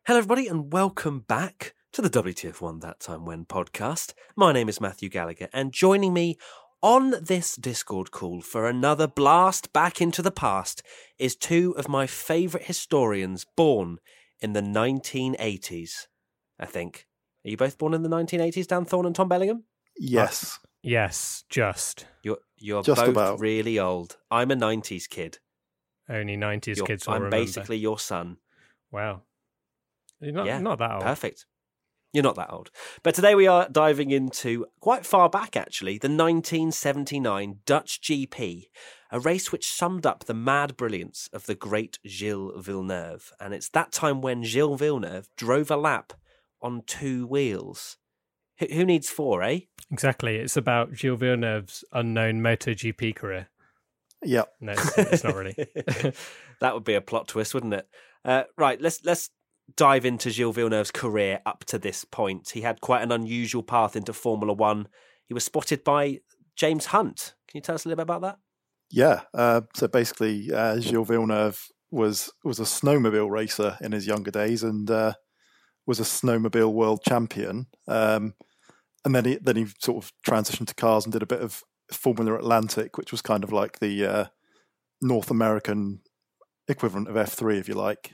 Hello, everybody, and welcome back to the WTF1 That Time When podcast. My name is Matthew Gallagher, and joining me on this Discord call for another blast back into the past is two of my favourite historians born in the 1980s, I think. Are you both born in the 1980s, Dan Thorne and Tom Bellingham? Yes. Yes, just. You're Just both about. really old. I'm a 90s kid. Only 90s kids will I'm remember. basically your son. Wow. You're not that old. Perfect. You're not that old. But today we are diving into quite far back, actually, the 1979 Dutch GP, a race which summed up the mad brilliance of the great Gilles Villeneuve. And it's that time when Gilles Villeneuve drove a lap on two wheels. Who needs four, eh? Exactly. It's about Gilles Villeneuve's unknown MotoGP career. Yeah. No, it's not really. That would be a plot twist, wouldn't it? Right, let's dive into Gilles Villeneuve's career up to this point. He had quite an unusual path into Formula One. He was spotted by James Hunt. Can you tell us a little bit about that? Yeah. So basically, Gilles Villeneuve was a snowmobile racer in his younger days and was a snowmobile world champion. And then he sort of transitioned to cars and did a bit of Formula Atlantic, which was kind of like the North American equivalent of F3, if you like.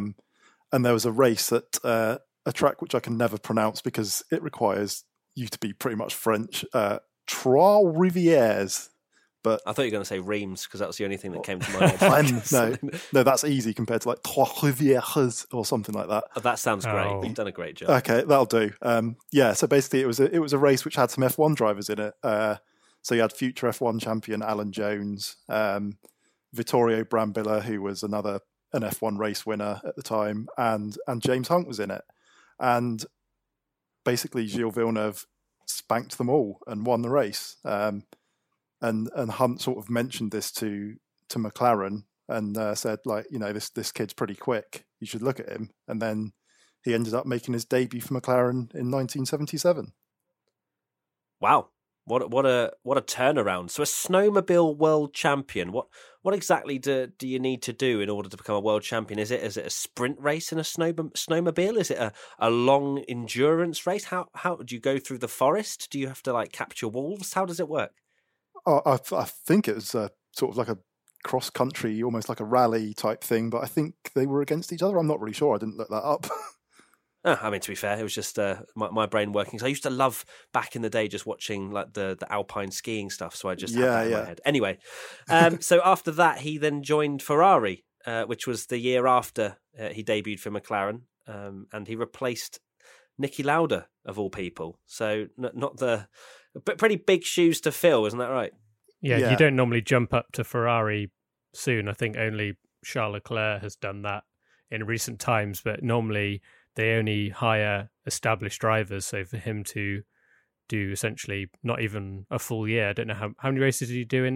And there was a race at a track which I can never pronounce because it requires you to be pretty much French. Trois Rivières. But I thought you were going to say Reims because that was the only thing that came to my head. No, that's easy compared to like Trois Rivières or something like that. Oh, that sounds great. Oh. You've done a great job. Okay, that'll do. So basically, it was a race which had some F1 drivers in it. So you had future F1 champion Alan Jones, Vittorio Brambilla, who was an F1 race winner at the time, and James Hunt was in it. And basically, Gilles Villeneuve spanked them all and won the race. And Hunt sort of mentioned this to McLaren and said, like, this kid's pretty quick. You should look at him. And then he ended up making his debut for McLaren in 1977. Wow. What a turnaround. So a snowmobile world champion. What exactly do you need to do in order to become a world champion? Is it a sprint race in a snowmobile? Is it a long endurance race? How do you go through the forest? Do you have to like capture wolves? How does it work? I think it was sort of like a cross country, almost like a rally type thing, but I think they were against each other. I'm not really sure. I didn't look that up. I mean, to be fair, it was just my brain working. So I used to love back in the day just watching like the alpine skiing stuff. So I just had that in my head. Anyway, so after that, he then joined Ferrari, which was the year after he debuted for McLaren, and he replaced Niki Lauda of all people. So but pretty big shoes to fill, isn't that right? Yeah, you don't normally jump up to Ferrari soon. I think only Charles Leclerc has done that in recent times, but normally they only hire established drivers. So for him to do essentially not even a full year, I don't know how many races did he do in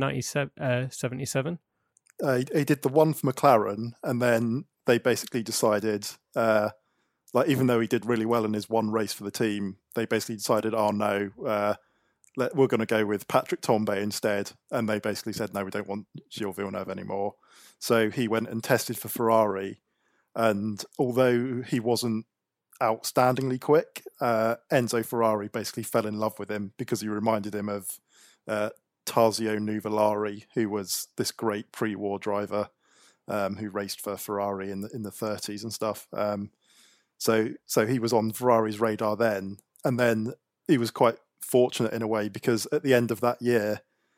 77? He did the one for McLaren, and then they basically decided, even though he did really well in his one race for the team, they basically decided, oh no, we're going to go with Patrick Tambay instead. And they basically said, no, we don't want Gilles Villeneuve anymore. So he went and tested for Ferrari. And although he wasn't outstandingly quick, Enzo Ferrari basically fell in love with him because he reminded him of Tarzio Nuvolari, who was this great pre-war driver who raced for Ferrari in the 30s and stuff. So he was on Ferrari's radar then. And then he was quite fortunate in a way because at the end of that year,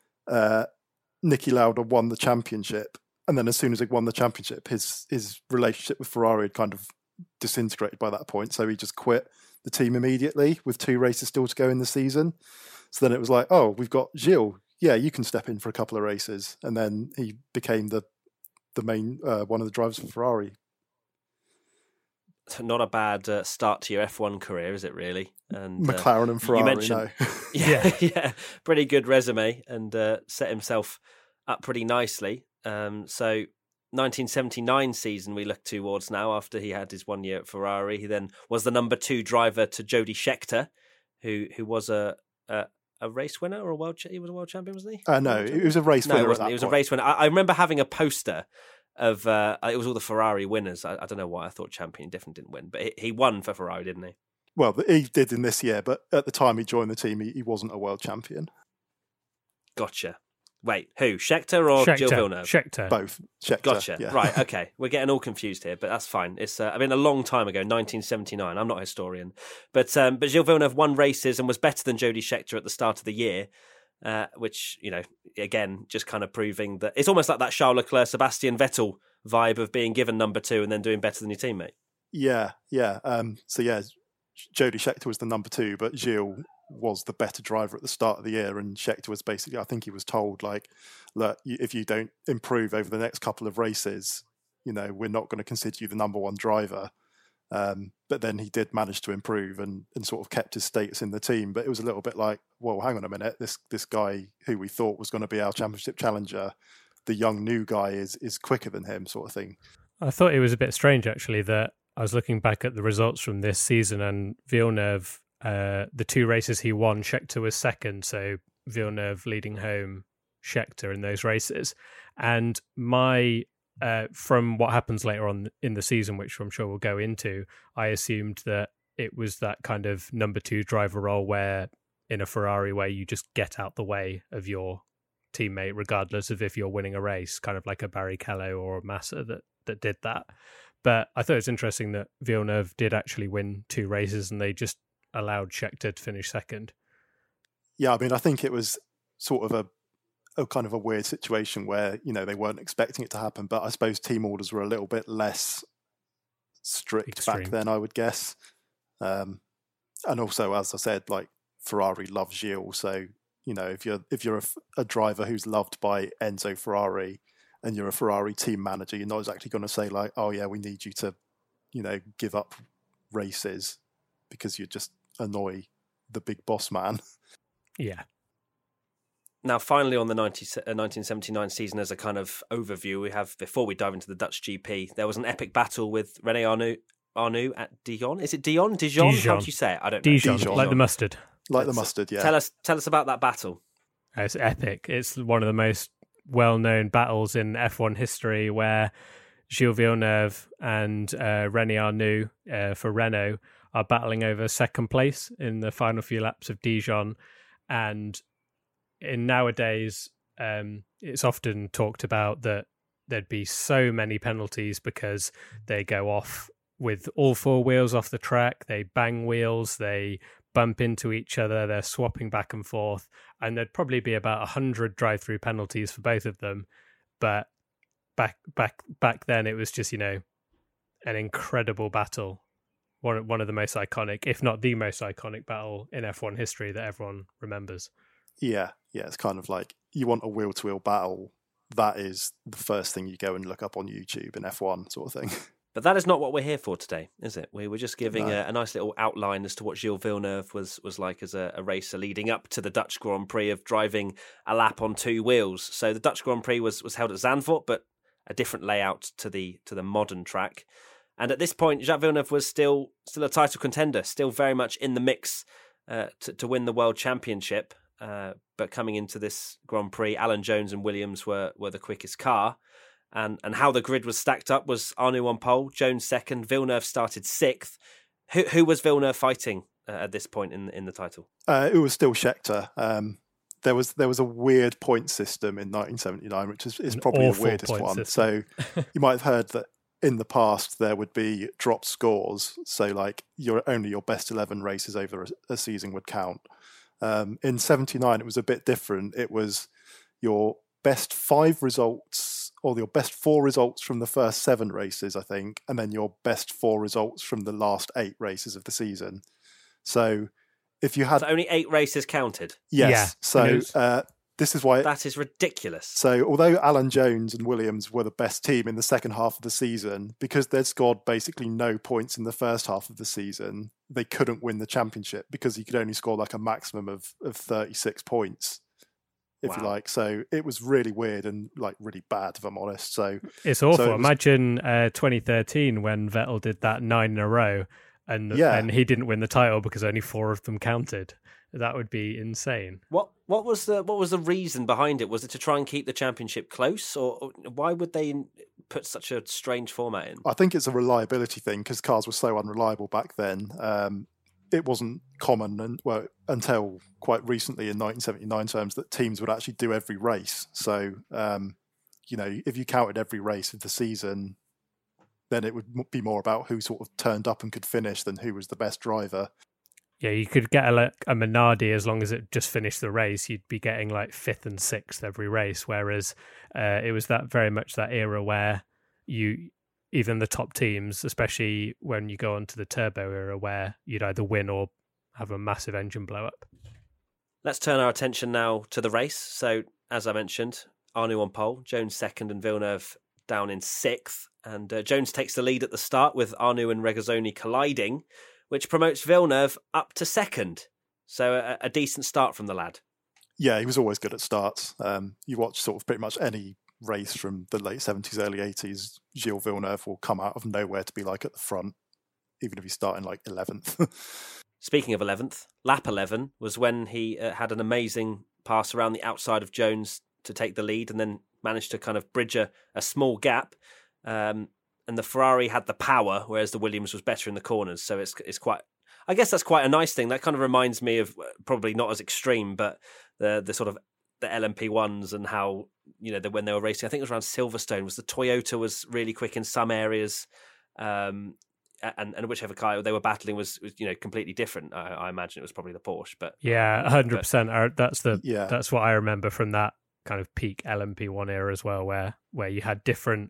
Niki Lauda won the championship. And then as soon as he won the championship, his relationship with Ferrari had kind of disintegrated by that point. So he just quit the team immediately with 2 races still to go in the season. So then it was like, oh, we've got Gilles. Yeah, you can step in for a couple of races. And then he became the main one of the drivers for Ferrari. Not a bad start to your F1 career, is it really? And McLaren and Ferrari, you mentioned, no. yeah, pretty good resume and set himself up pretty nicely. So 1979 season we look towards now after he had his 1 year at Ferrari. He then was the number 2 driver to Jody Scheckter, who was a race winner or he was a world champion, wasn't he? No, it was a race winner. No, it wasn't. It was a race winner. I remember having a poster of it was all the Ferrari winners. I don't know why I thought Champion didn't win, but he won for Ferrari, didn't he? Well, he did in this year, but at the time he joined the team, he wasn't a world champion. Gotcha. Wait, who? Scheckter or Gilles Villeneuve? Scheckter. Both. Scheckter. Gotcha. Yeah. Right, okay. We're getting all confused here, but that's fine. It's a long time ago, 1979. I'm not a historian. But Gilles Villeneuve won races and was better than Jody Scheckter at the start of the year, which, again, just kind of proving that it's almost like that Charles Leclerc, Sebastian Vettel vibe of being given number 2 and then doing better than your teammate. Yeah. Jody Scheckter was the number 2, but Gilles was the better driver at the start of the year, and Scheckter was basically, I think he was told, like, look, if you don't improve over the next couple of races, we're not going to consider you the number 1 driver. But then he did manage to improve and sort of kept his status in the team. But it was a little bit like, well, hang on a minute, this guy who we thought was going to be our championship challenger, the young new guy is quicker than him, sort of thing. I thought it was a bit strange, actually, that I was looking back at the results from this season, and Villeneuve, the 2 races he won, Scheckter was second, so Villeneuve leading home Scheckter in those races. And from what happens later on in the season, which I'm sure we'll go into, I assumed that it was that kind of number 2 driver role where in a Ferrari where you just get out the way of your teammate regardless of if you're winning a race, kind of like a Barrichello or a Massa that did that. But I thought it was interesting that Villeneuve did actually win 2 races and they just allowed Scheckter to finish second. Yeah, I mean, I think it was sort of a kind of a weird situation where, they weren't expecting it to happen, but I suppose team orders were a little bit less strict back then, I would guess. And also, as I said, like, Ferrari loves Gilles, so, if you're a driver who's loved by Enzo Ferrari and you're a Ferrari team manager, you're not exactly going to say like, oh yeah, we need you to, give up races because you just annoy the big boss man. Yeah. Now, finally, on the 1979 season, as a kind of overview, we have, before we dive into the Dutch GP, there was an epic battle with René Arnoux at Dijon. Is it Dijon? Dijon? How do you say it? I don't know. Dijon, like the mustard. Like the mustard, yeah. Tell us about that battle. It's epic. It's one of the most well-known battles in F1 history, where Gilles Villeneuve and René Arnoux for Renault are battling over second place in the final few laps of Dijon. And in nowadays, it's often talked about that there'd be so many penalties because they go off with all 4 wheels off the track, they bang wheels, they bump into each other, they're swapping back and forth, and there'd probably be about 100 drive-through penalties for both of them. But back then, it was just, an incredible battle. One of the most iconic, if not the most iconic battle in F1 history that everyone remembers. Yeah, it's kind of like, you want a wheel-to-wheel battle, that is the first thing you go and look up on YouTube in F1 sort of thing. But that is not what we're here for today, is it? We were just giving a nice little outline as to what Gilles Villeneuve was like as a racer leading up to the Dutch Grand Prix of driving a lap on 2 wheels. So the Dutch Grand Prix was held at Zandvoort, but a different layout to the modern track. And at this point, Jacques Villeneuve was still a title contender, still very much in the mix to win the World Championship. But coming into this Grand Prix, Alan Jones and Williams were the quickest car. And how the grid was stacked up was Arnoux on pole, Jones second, Villeneuve started 6th. Who was Villeneuve fighting at this point in the title? It was still Scheckter. There was a weird point system in 1979, which is probably the weirdest one. So you might have heard that in the past there would be dropped scores. So like only your best 11 races over a season would count. In 79, it was a bit different. It was your best 5 results, or your best 4 results from the first 7 races, I think, and then your best 4 results from the last 8 races of the season. So if you had... So only 8 races counted? Yes. Yeah, so this is why... That is ridiculous. So although Alan Jones and Williams were the best team in the second half of the season, because they'd scored basically no points in the first half of the season, they couldn't win the championship because you could only score like a maximum of 36 points. If you like. So it was really weird and like really bad, if I'm honest. So it's awful. Imagine 2013 when Vettel did that 9 in a row and he didn't win the title because only 4 of them counted. That would be insane. What was the reason behind it? Was it to try and keep the championship close, or why would they put such a strange format in? I think it's a reliability thing because cars were so unreliable back then. It wasn't common until quite recently in 1979 terms that teams would actually do every race. So, if you counted every race of the season, then it would be more about who sort of turned up and could finish than who was the best driver. Yeah, you could get a Minardi as long as it just finished the race. You'd be getting like 5th and 6th every race, whereas it was that very much that era where even the top teams, especially when you go on to the turbo era, where you'd either win or have a massive engine blow up. Let's turn our attention now to the race. So, as I mentioned, Arnoux on pole, Jones second and Villeneuve down in 6th. And Jones takes the lead at the start with Arnoux and Regazzoni colliding, which promotes Villeneuve up to 2nd. So a decent start from the lad. Yeah, he was always good at starts. You watch sort of pretty much any race from the late 70s, early 80s, Gilles Villeneuve will come out of nowhere to be like at the front, even if he's starting like 11th. Speaking of 11th, lap 11 was when he had an amazing pass around the outside of Jones to take the lead and then managed to kind of bridge a small gap. And the Ferrari had the power, whereas the Williams was better in the corners. So it's quite, I guess that's quite a nice thing. That kind of reminds me of probably not as extreme, but the sort of the LMP1s and how, when they were racing, I think it was around Silverstone, was the Toyota was really quick in some areas. And whichever car they were battling was completely different. I imagine it was probably the Porsche, but yeah, 100%. That's what I remember from that kind of peak LMP1 era as well, where you had different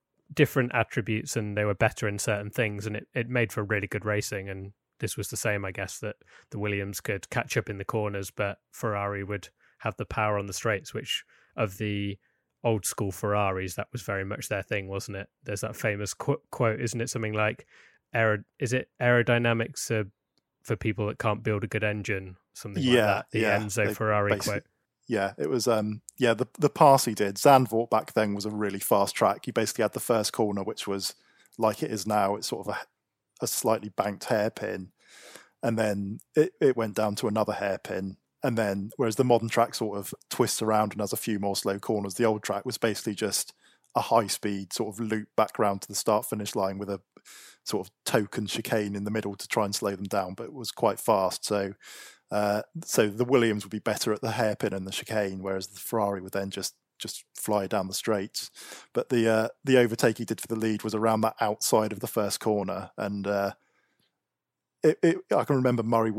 attributes and they were better in certain things, and it made for really good racing. And this was the same, I guess, that the Williams could catch up in the corners, but Ferrari would have the power on the straights, which of the old school Ferraris, that was very much their thing, wasn't it? There's that famous quote, isn't it? Something like, is it aerodynamics for people that can't build a good engine? Something like that. The Enzo Ferrari quote. Yeah, it was, the pass he did. Zandvoort back then was a really fast track. He basically had the first corner, which was like it is now. It's sort of a slightly banked hairpin. And then it went down to another hairpin. And then, whereas the modern track sort of twists around and has a few more slow corners, the old track was basically just a high-speed sort of loop back round to the start-finish line with a sort of token chicane in the middle to try and slow them down, but it was quite fast. So the Williams would be better at the hairpin and the chicane, whereas the Ferrari would then just fly down the straights. But the overtake he did for the lead was around that outside of the first corner, and I can remember Murray.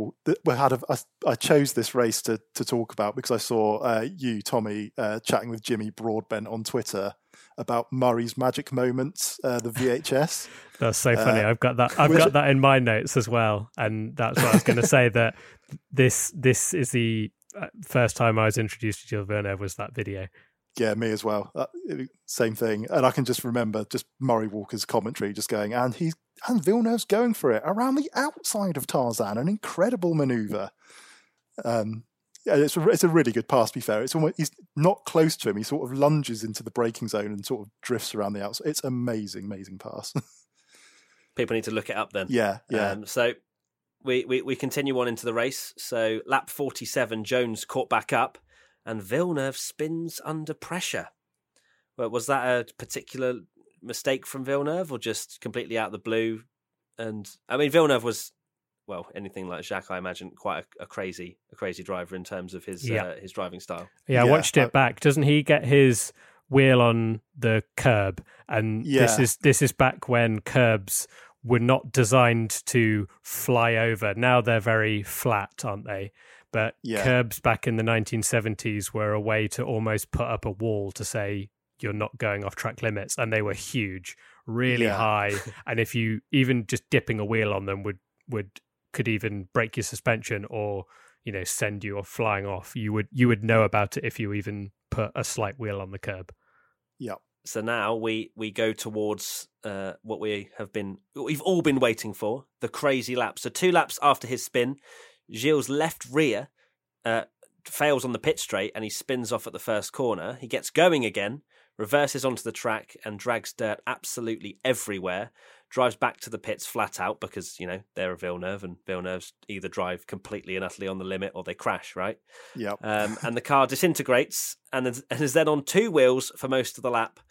I chose this race to talk about because I saw you, Tommy, chatting with Jimmy Broadbent on Twitter about Murray's magic moments, the VHS. That's so funny. I've got that in my notes as well, and that's what I was going to say. That this is the first time I was introduced to Gilles Villeneuve was that video. Yeah, me as well. Same thing. And I can just remember just Murray Walker's commentary just going, and Villeneuve's going for it around the outside of Tarzan, an incredible manoeuvre. It's a really good pass, to be fair. It's almost, he's not close to him. He sort of lunges into the braking zone and sort of drifts around the outside. It's amazing pass. People need to look it up then. Yeah. So we continue on into the race. So lap 47, Jones caught back up and Villeneuve spins under pressure. Well, was that a particular mistake from Villeneuve or just completely out of the blue? And I mean, Villeneuve was, well, anything like Jacques, I imagine, quite a crazy driver in terms of his driving style. Yeah, I watched it back. Doesn't he get his wheel on the curb? And this is back when curbs were not designed to fly over. Now they're very flat, aren't they? But curbs back in the 1970s were a way to almost put up a wall to say you're not going off track limits, and they were huge, really high. And if you even just dipping a wheel on them could even break your suspension or send you off flying off. You would know about it if you even put a slight wheel on the curb. Yeah. So now we go towards what we've all been waiting for, the crazy lap. So 2 laps after his spin, Gilles' left rear fails on the pit straight and he spins off at the first corner. He gets going again, reverses onto the track and drags dirt absolutely everywhere, drives back to the pits flat out because, they're a Villeneuve and Villeneuve's either drive completely and utterly on the limit or they crash, right? Yep. And the car disintegrates and is then on 2 wheels for most of the lap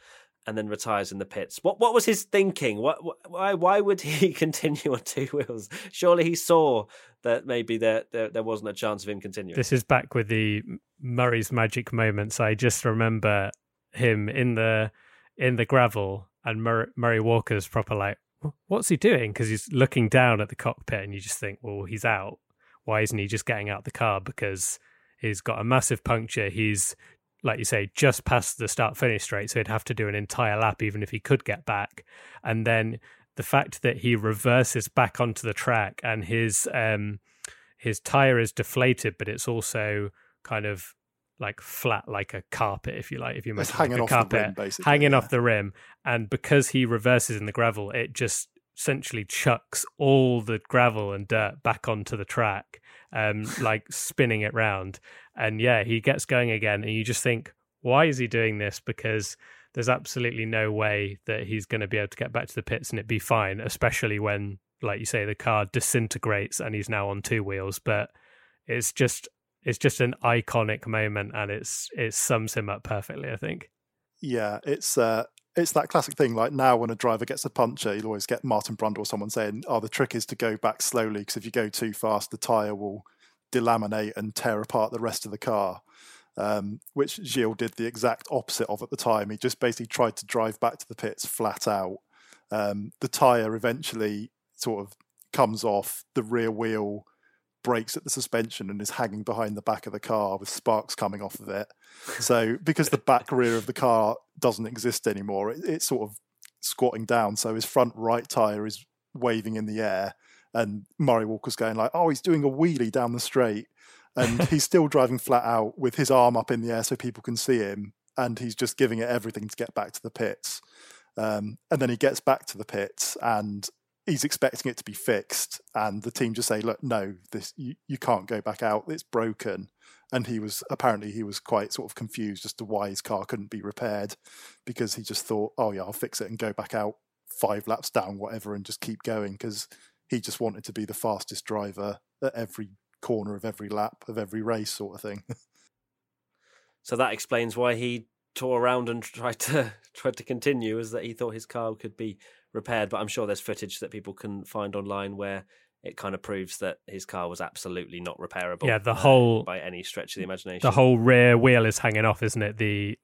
and then retires in the pits. What was his thinking? Why would he continue on two wheels? Surely he saw that maybe there wasn't a chance of him continuing. This is back with the Murray's magic moments. I just remember him in the gravel, and Murray Walker's proper like, what's he doing? Because he's looking down at the cockpit, and you just think, well, he's out. Why isn't he just getting out the car? Because he's got a massive puncture. He's, like you say, just past the start-finish straight, so he'd have to do an entire lap even if he could get back. And then the fact that he reverses back onto the track and his tyre is deflated, but it's also kind of like flat, like a carpet, if you like. If you imagine hanging like off the rim, basically, hanging off the rim. And because he reverses in the gravel, it just essentially chucks all the gravel and dirt back onto the track, like spinning it round. And yeah, he gets going again, and you just think, why is he doing this? Because there's absolutely no way that he's going to be able to get back to the pits and it'd be fine, especially when, like you say, the car disintegrates and he's now on two wheels. But it's just an iconic moment, and it sums him up perfectly, I think. Yeah, it's that classic thing. Like now, when a driver gets a puncture, you'll always get Martin Brundle or someone saying, "Oh, the trick is to go back slowly, because if you go too fast, the tyre will delaminate and tear apart the rest of the car." Which Gilles did the exact opposite of at the time. He just basically tried to drive back to the pits flat out. The tyre eventually sort of comes off, the rear wheel breaks at the suspension and is hanging behind the back of the car with sparks coming off of it. So because the back rear of the car doesn't exist anymore, it's sort of squatting down. So his front right tyre is waving in the air, and Murray Walker's going like, oh, he's doing a wheelie down the straight. And he's still driving flat out with his arm up in the air so people can see him. And he's just giving it everything to get back to the pits. And then he gets back to the pits and he's expecting it to be fixed. And the team just say, look, no, you can't go back out. It's broken. And he was quite sort of confused as to why his car couldn't be repaired, because he just thought, oh yeah, I'll fix it and go back out 5 laps down, whatever, and just keep going, because he just wanted to be the fastest driver at every corner of every lap of every race, sort of thing. So that explains why he tore around and tried to continue, is that he thought his car could be repaired. But I'm sure there's footage that people can find online where it kind of proves that his car was absolutely not repairable. Yeah, the whole by any stretch of the imagination. The whole rear wheel is hanging off, isn't it? The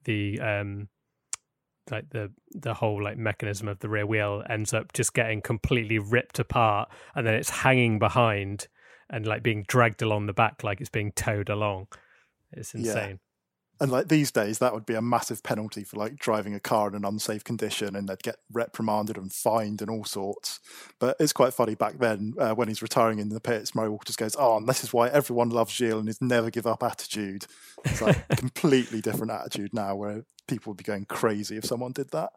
whole like mechanism of the rear wheel ends up just getting completely ripped apart, and then it's hanging behind and like being dragged along the back like it's being towed along. It's insane. Yeah. And like these days, that would be a massive penalty for like driving a car in an unsafe condition, and they'd get reprimanded and fined and all sorts. But it's quite funny back then when he's retiring in the pits, Murray Walker just goes, oh, and this is why everyone loves Gilles and his never give up attitude. It's like a completely different attitude now, where people would be going crazy if someone did that.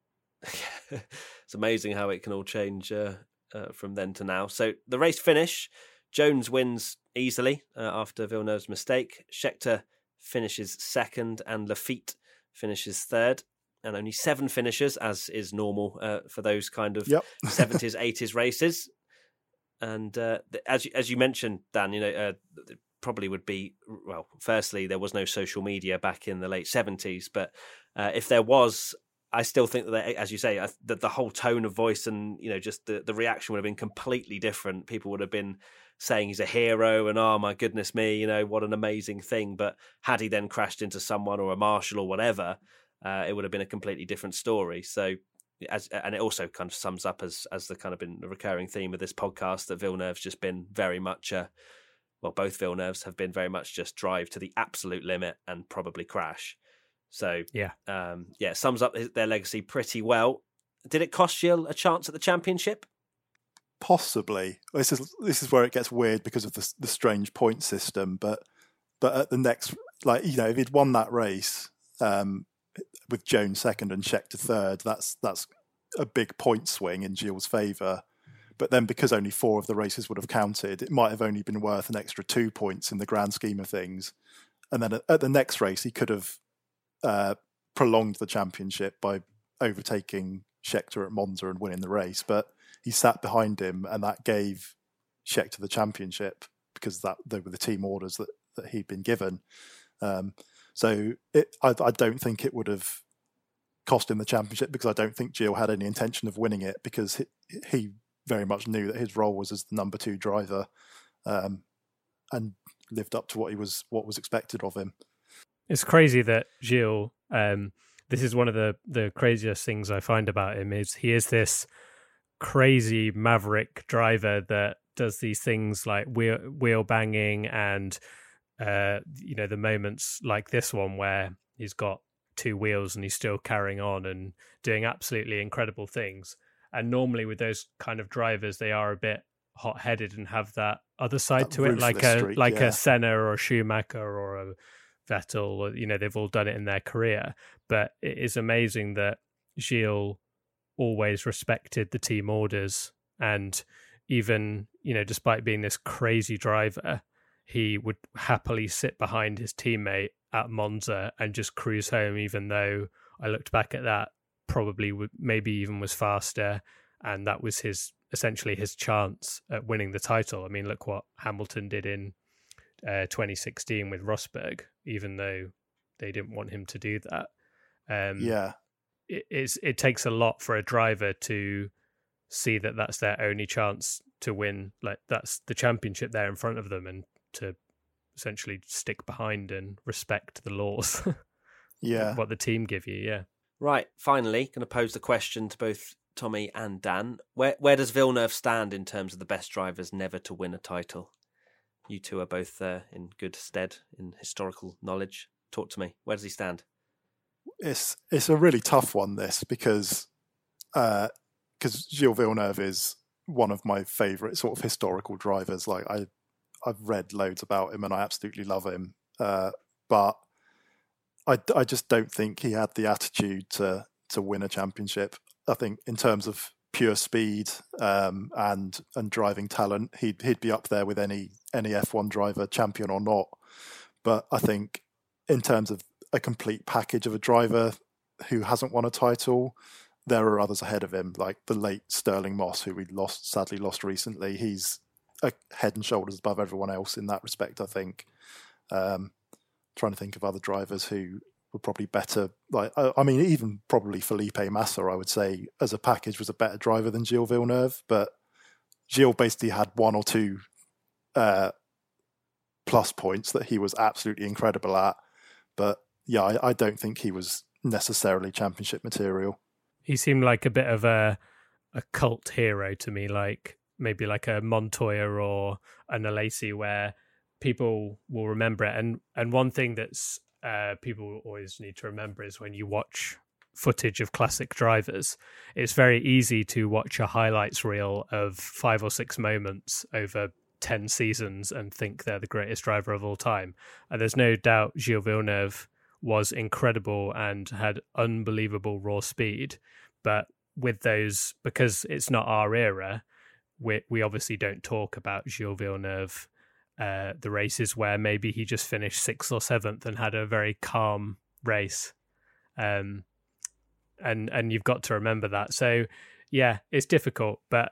It's amazing how it can all change from then to now. So the race finish, Jones wins easily after Villeneuve's mistake. Scheckter finishes second and Lafitte finishes third, and only 7 finishers, as is normal for those kind of 70s, 80s races. And as you mentioned, Dan, probably would be, well, firstly, there was no social media back in the late 70s, but if there was, I still think that, as you say, that the whole tone of voice and, just the reaction would have been completely different. People would have been saying he's a hero and, oh my goodness me, what an amazing thing. But had he then crashed into someone or a marshal or whatever, it would have been a completely different story. So, and it also kind of sums up as the kind of been a recurring theme of this podcast, that Villeneuve's just been very much both Villeneuves have been very much just drive to the absolute limit and probably crash. So it sums up their legacy pretty well. Did it cost Gilles a chance at the championship? Possibly. This is where it gets weird because of the strange point system. But at the next, if he'd won that race with Jones second and Scheckter third, that's a big point swing in Gilles' favour. But then because only 4 of the races would have counted, it might have only been worth an extra 2 points in the grand scheme of things. And then at the next race, he could have prolonged the championship by overtaking Scheckter at Monza and winning the race, but he sat behind him, and that gave Scheckter the championship because they were the team orders that he'd been given. So I don't think it would have cost him the championship, because I don't think Gilles had any intention of winning it, because he very much knew that his role was as the number 2 driver, and lived up to what was expected of him. It's crazy that Gilles, this is one of the craziest things I find about him, is he is this crazy maverick driver that does these things like wheel banging and the moments like this one where he's got 2 wheels and he's still carrying on and doing absolutely incredible things. And normally with those kind of drivers, they are a bit hot-headed and have that other side to it, like a Senna or a Schumacher or a Vettel, or they've all done it in their career. But it is amazing that Gilles always respected the team orders, and even despite being this crazy driver, he would happily sit behind his teammate at Monza and just cruise home, even though I looked back at that, probably maybe even was faster, and that was essentially his chance at winning the title. I mean, look what Hamilton did in 2016 with Rosberg, even though they didn't want him to do that. It takes a lot for a driver to see that that's their only chance to win, like that's the championship there in front of them, and to essentially stick behind and respect the laws. What the team give you. Right, finally, going to pose the question to both Tommy and Dan. Where does Villeneuve stand in terms of the best drivers never to win a title? You two are both in good stead in historical knowledge. Talk to me. Where does he stand? It's a really tough one, this, because Gilles Villeneuve is one of my favourite sort of historical drivers. Like I've read loads about him and I absolutely love him. But I just don't think he had the attitude to win a championship. I think in terms of pure speed and driving talent, he'd be up there with any F1 driver, champion or not. But I think in terms of a complete package of a driver who hasn't won a title, there are others ahead of him, like the late Stirling Moss, who we sadly lost recently. He's a head and shoulders above everyone else in that respect, I think. Trying to think of other drivers who were probably better. Like, I mean, even probably Felipe Massa, I would say, as a package, was a better driver than Gilles Villeneuve. But Gilles basically had 1 or 2 plus points that he was absolutely incredible at. But yeah, I don't think he was necessarily championship material. He seemed like a bit of a cult hero to me, like maybe like a Montoya or an Alesi, where people will remember it. And one thing that's people always need to remember is when you watch footage of classic drivers, it's very easy to watch a highlights reel of 5 or 6 moments over 10 seasons and think they're the greatest driver of all time. And there's no doubt Gilles Villeneuve was incredible and had unbelievable raw speed. But with those, because it's not our era, we obviously don't talk about Gilles Villeneuve, the races where maybe he just finished 6th or 7th and had a very calm race. And you've got to remember that. So yeah, it's difficult, but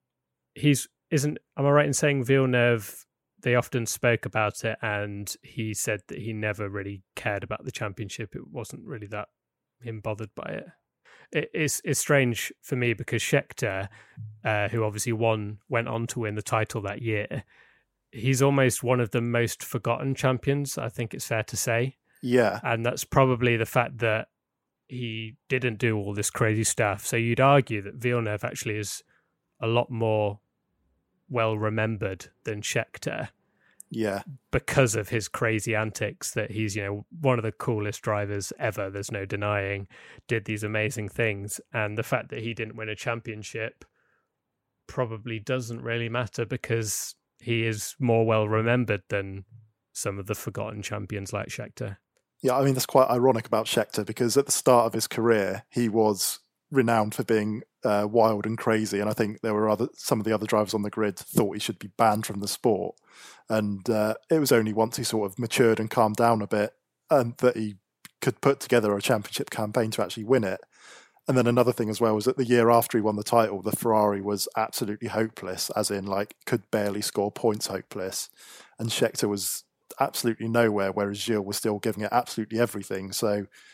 am I right in saying Villeneuve, they often spoke about it and he said that he never really cared about the championship. It wasn't really that him bothered by it. It's strange for me because Scheckter, who obviously went on to win the title that year, he's almost one of the most forgotten champions, I think it's fair to say. Yeah. And that's probably the fact that he didn't do all this crazy stuff. So you'd argue that Villeneuve actually is a lot more well remembered than Scheckter. Yeah. Because of his crazy antics, that he's, one of the coolest drivers ever, there's no denying, did these amazing things. And the fact that he didn't win a championship probably doesn't really matter because he is more well remembered than some of the forgotten champions like Scheckter. Yeah, I mean, that's quite ironic about Scheckter because at the start of his career, he was renowned for being wild and crazy, and I think there were some of the other drivers on the grid thought he should be banned from the sport. And it was only once he sort of matured and calmed down a bit and that he could put together a championship campaign to actually win it. And then another thing as well was that the year after he won the title, the Ferrari was absolutely hopeless, as in like could barely score points hopeless. And Scheckter was absolutely nowhere, whereas Gilles was still giving it absolutely everything. So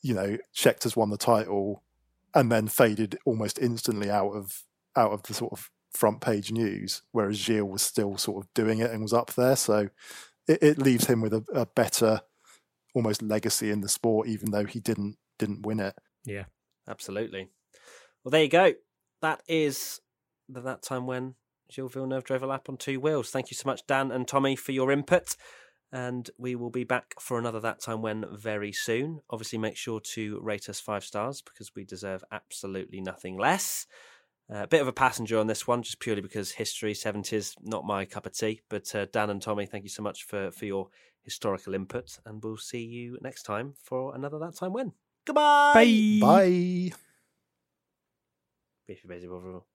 Scheckter's won the title and then faded almost instantly out of the sort of front page news, whereas Gilles was still sort of doing it and was up there. So it leaves him with a better almost legacy in the sport, even though he didn't win it. Yeah, absolutely. Well, there you go. That is that time when Gilles Villeneuve drove a lap on two wheels. Thank you so much, Dan and Tommy, for your input. And we will be back for another That Time When very soon. Obviously, make sure to rate us 5 stars because we deserve absolutely nothing less. A bit of a passenger on this one, just purely because history, 70s, not my cup of tea. But Dan and Tommy, thank you so much for your historical input. And we'll see you next time for another That Time When. Goodbye! Bye! Bye.